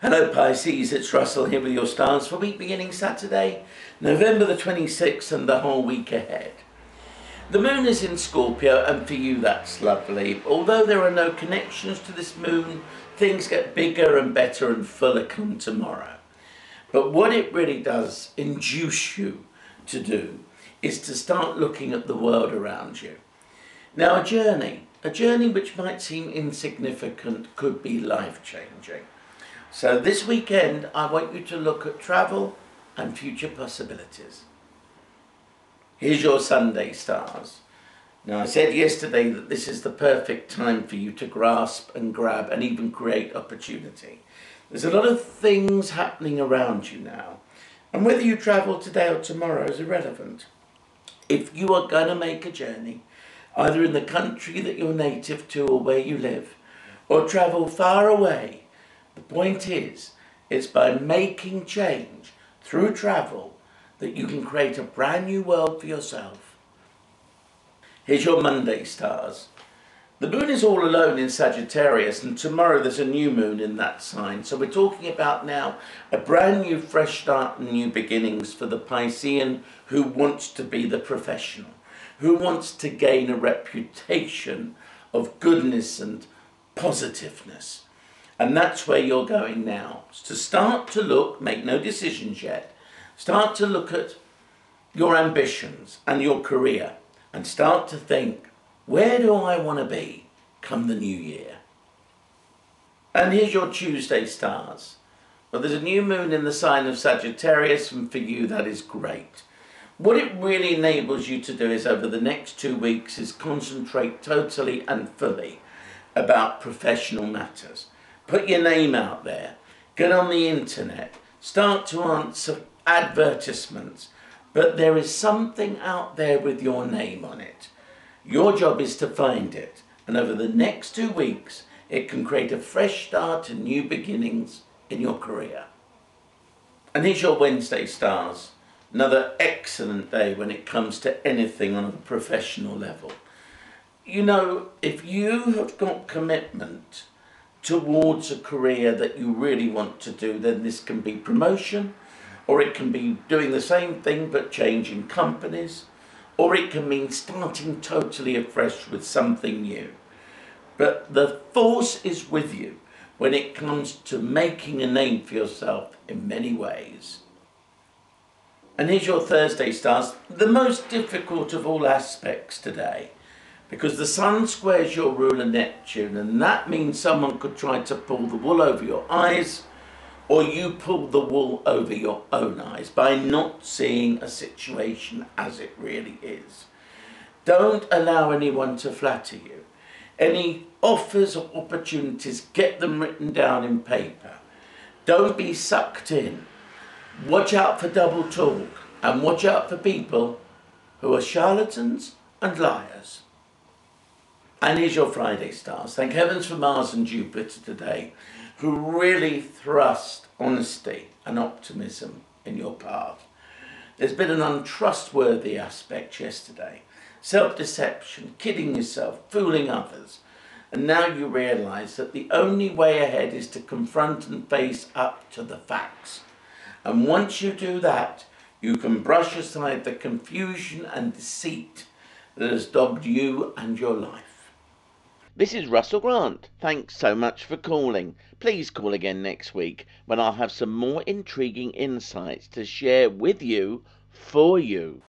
Hello Pisces, it's Russell here with your stars for week beginning Saturday, November the 26th and the whole week ahead. The moon is in Scorpio and for you that's lovely. Although there are no connections to this moon, things get bigger and better and fuller come tomorrow. But what it really does induce you to do is to start looking at the world around you. Now a journey which might seem insignificant could be life-changing. So this weekend, I want you to look at travel and future possibilities. Here's your Sunday stars. Now, I said yesterday that this is the perfect time for you to grasp and grab and even create opportunity. There's a lot of things happening around you now. And whether you travel today or tomorrow is irrelevant. If you are going to make a journey, either in the country that you're native to or where you live, or travel far away, the point is, it's by making change through travel that you can create a brand new world for yourself. Here's your Monday stars. The moon is all alone in Sagittarius, and tomorrow there's a new moon in that sign. So we're talking about now a brand new fresh start and new beginnings for the Piscean who wants to be the professional, who wants to gain a reputation of goodness and positiveness. And that's where you're going now. To start to look, make no decisions yet, start to look at your ambitions and your career and start to think, where do I want to be come the new year? And here's your Tuesday stars. Well, there's a new moon in the sign of Sagittarius, and for you that is great. What it really enables you to do is over the next 2 weeks is concentrate totally and fully about professional matters. Put your name out there, get on the internet, start to answer advertisements, but there is something out there with your name on it. Your job is to find it, and over the next 2 weeks, it can create a fresh start and new beginnings in your career. And here's your Wednesday stars. Another excellent day when it comes to anything on a professional level. You know, if you have got commitment towards a career that you really want to do, then this can be promotion, or it can be doing the same thing but changing companies, or it can mean starting totally afresh with something new. But the force is with you when it comes to making a name for yourself in many ways. And here's your Thursday stars, the most difficult of all aspects today, because the Sun squares your ruler Neptune, and that means someone could try to pull the wool over your eyes, or you pull the wool over your own eyes by not seeing a situation as it really is. Don't allow anyone to flatter you. Any offers or opportunities, get them written down in paper. Don't be sucked in. Watch out for double talk, and watch out for people who are charlatans and liars. And here's your Friday stars. Thank heavens for Mars and Jupiter today, who really thrust honesty and optimism in your path. There's been an untrustworthy aspect yesterday. Self-deception, kidding yourself, fooling others. And now you realise that the only way ahead is to confront and face up to the facts. And once you do that, you can brush aside the confusion and deceit that has dogged you and your life. This is Russell Grant. Thanks so much for calling. Please call again next week when I'll have some more intriguing insights to share with you, for you.